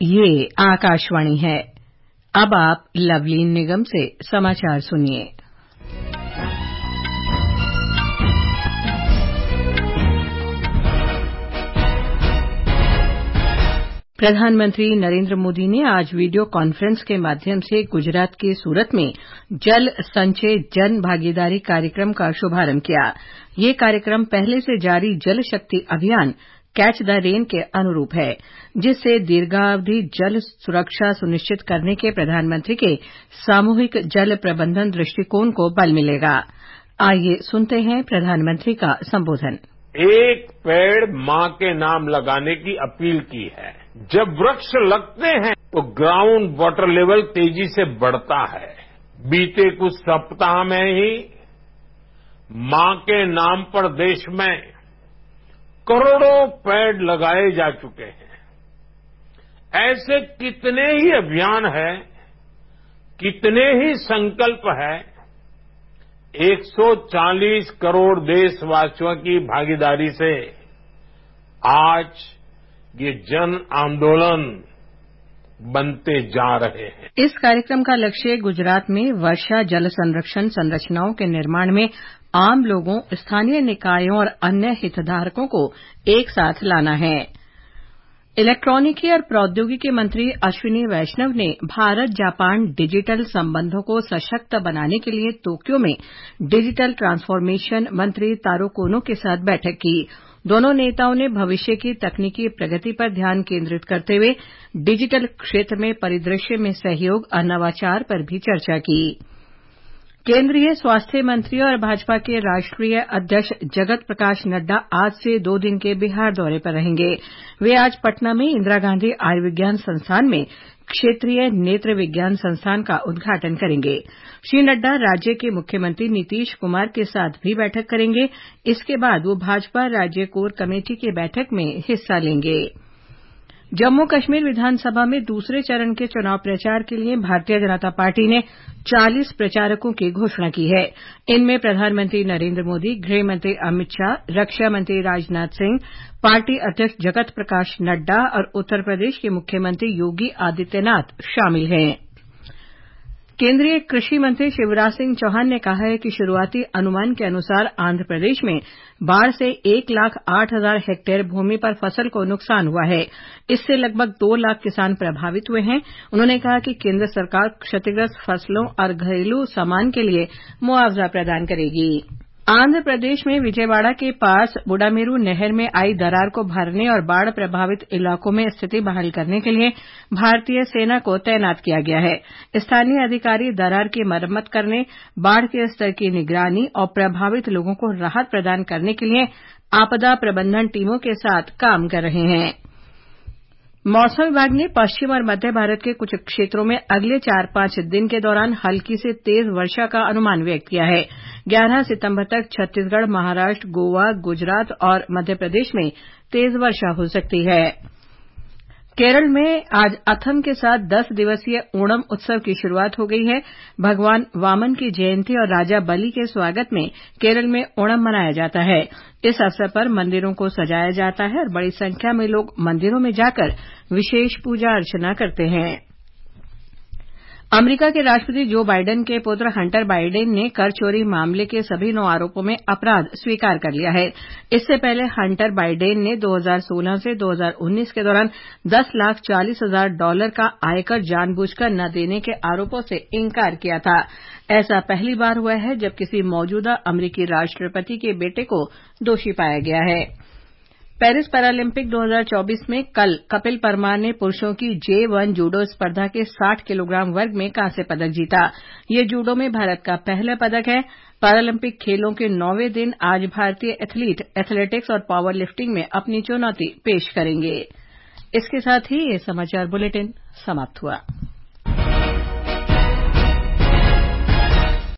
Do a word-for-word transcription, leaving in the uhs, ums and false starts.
ये आकाशवाणी है। अब आप लवलीन निगम से समाचार सुनिए। प्रधानमंत्री नरेंद्र मोदी ने आज वीडियो कॉन्फ्रेंस के माध्यम से गुजरात के सूरत में जल संचय जन भागीदारी कार्यक्रम का शुभारंभ किया। ये कार्यक्रम पहले से जारी जल शक्ति अभियान कैच द रेन के अनुरूप है, जिससे दीर्घावधि जल सुरक्षा सुनिश्चित करने के प्रधानमंत्री के सामूहिक जल प्रबंधन दृष्टिकोण को बल मिलेगा। आइए सुनते हैं प्रधानमंत्री का संबोधन। एक पेड़ मां के नाम लगाने की अपील की है। जब वृक्ष लगते हैं तो ग्राउंड वाटर लेवल तेजी से बढ़ता है। बीते कुछ सप्ताह में ही मां के नाम पर देश में करोड़ों पेड़ लगाए जा चुके हैं। ऐसे कितने ही अभियान हैं, कितने ही संकल्प हैं। एक सौ चालीस करोड़ देशवासियों की भागीदारी से आज ये जन आंदोलन बनते जा रहे हैं। इस कार्यक्रम का लक्ष्य गुजरात में वर्षा जल संरक्षण संरचनाओं के निर्माण में आम लोगों, स्थानीय निकायों और अन्य हितधारकों को एक साथ लाना है। इलेक्ट्रॉनिकी और प्रौद्योगिकी मंत्री अश्विनी वैष्णव ने भारत जापान डिजिटल संबंधों को सशक्त बनाने के लिए टोक्यो में डिजिटल ट्रांसफॉर्मेशन मंत्री तारो कोनो के साथ बैठक की। दोनों नेताओं ने भविष्य की तकनीकी प्रगति पर ध्यान केंद्रित करते हुए डिजिटल क्षेत्र में परिदृश्य में सहयोग और नवाचार पर भी चर्चा की। केंद्रीय स्वास्थ्य मंत्री और भाजपा के राष्ट्रीय अध्यक्ष जगत प्रकाश नड्डा आज से दो दिन के बिहार दौरे पर रहेंगे। वे आज पटना में इंदिरा गांधी आयुर्विज्ञान संस्थान में क्षेत्रीय नेत्र विज्ञान संस्थान का उद्घाटन करेंगे। श्री नड्डा राज्य के मुख्यमंत्री नीतीश कुमार के साथ भी बैठक करेंगे। इसके बाद वो भाजपा राज्य कोर कमेटी की बैठक में हिस्सा लेंगे। जम्मू कश्मीर विधानसभा में दूसरे चरण के चुनाव प्रचार के लिए भारतीय जनता पार्टी ने चालीस प्रचारकों की घोषणा की है। इनमें प्रधानमंत्री नरेंद्र मोदी, गृह मंत्री अमित शाह, रक्षा मंत्री राजनाथ सिंह, पार्टी अध्यक्ष जगत प्रकाश नड्डा और उत्तर प्रदेश के मुख्यमंत्री योगी आदित्यनाथ शामिल हैं। केंद्रीय कृषि मंत्री शिवराज सिंह चौहान ने कहा है कि शुरुआती अनुमान के अनुसार आंध्र प्रदेश में बाढ़ से एक लाख आठ हजार हेक्टेयर भूमि पर फसल को नुकसान हुआ है। इससे लगभग दो लाख किसान प्रभावित हुए हैं। उन्होंने कहा कि केंद्र सरकार क्षतिग्रस्त फसलों और घरेलू सामान के लिए मुआवजा प्रदान करेगी। आंध्र प्रदेश में विजयवाड़ा के पास बुडामेरू नहर में आई दरार को भरने और बाढ़ प्रभावित इलाकों में स्थिति बहाल करने के लिए भारतीय सेना को तैनात किया गया है। स्थानीय अधिकारी दरार की मरम्मत करने, बाढ़ के स्तर की निगरानी और प्रभावित लोगों को राहत प्रदान करने के लिए आपदा प्रबंधन टीमों के साथ काम कर रहे हैं। मौसम विभाग ने पश्चिम और मध्य भारत के कुछ क्षेत्रों में अगले चार पांच दिन के दौरान हल्की से तेज वर्षा का अनुमान व्यक्त किया है। ग्यारह सितंबर तक छत्तीसगढ़, महाराष्ट्र, गोवा, गुजरात और मध्य प्रदेश में तेज वर्षा हो सकती है। केरल में आज अथम के साथ दस दिवसीय ओणम उत्सव की शुरुआत हो गई है। भगवान वामन की जयंती और राजा बलि के स्वागत में केरल में ओणम मनाया जाता है। इस अवसर पर मंदिरों को सजाया जाता है और बड़ी संख्या में लोग मंदिरों में जाकर विशेष पूजा अर्चना करते हैं। अमेरिका के राष्ट्रपति जो बाइडेन के पुत्र हंटर बाइडेन ने कर चोरी मामले के सभी नौ आरोपों में अपराध स्वीकार कर लिया है। इससे पहले हंटर बाइडेन ने दो हज़ार सोलह से दो हज़ार उन्नीस के दौरान दस लाख चालीस हजार डॉलर का आयकर जानबूझकर न देने के आरोपों से इंकार किया था। ऐसा पहली बार हुआ है जब किसी मौजूदा अमेरिकी राष्ट्रपति के बेटे को दोषी पाया गया है। पेरिस पैरालंपिक दो हज़ार चौबीस में कल कपिल परमार ने पुरुषों की जे वन जूडो स्पर्धा के साठ किलोग्राम वर्ग में कांस्य पदक जीता। ये जूडो में भारत का पहला पदक है। पैरालंपिक खेलों के नौवें दिन आज भारतीय एथलीट एथलेटिक्स और पावर लिफ्टिंग में अपनी चुनौती पेश करेंगे। इसके साथ ही ये समाचार बुलेटिन समाप्त हुआ।